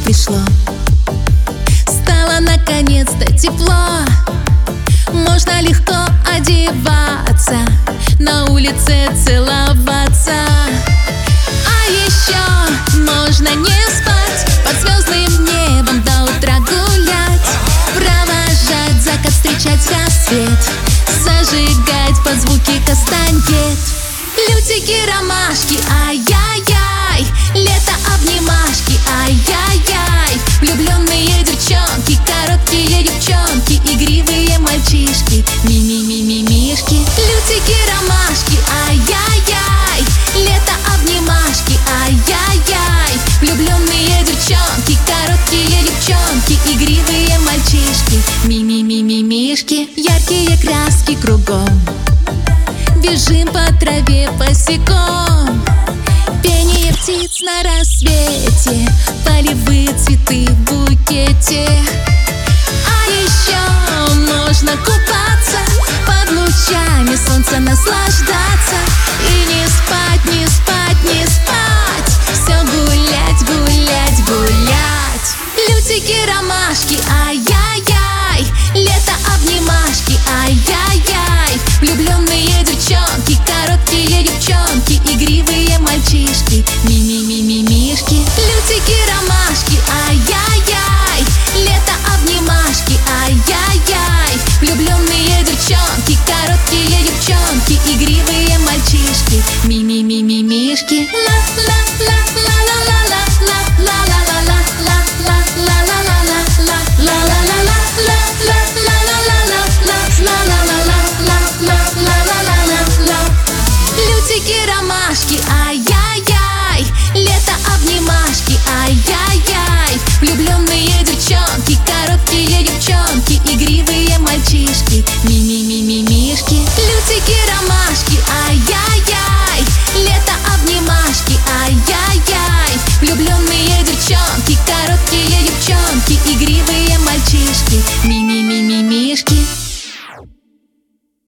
пришло. Стало наконец-то тепло, можно легко одеваться, на улице целоваться. А еще можно не спать, под звездным небом до утра гулять, провожать закат, встречать рассвет, зажигать под звуки кастаньет. Лютики, ромашки, ай-яй-яй, лето, обнимашки, ай-яй-яй. Влюбленные девчонки, короткие девчонки, игривые мальчишки, ми-ми-ми-ми-мишки. Лютики, ромашки, ай-яй-яй, лето, обнимашки, ай-яй-яй. Влюбленные девчонки, короткие девчонки, игривые мальчишки, ми-ми-ми-ми-мишки. Яркие краски кругом, бежим по траве босиком, пение птиц на рассвете,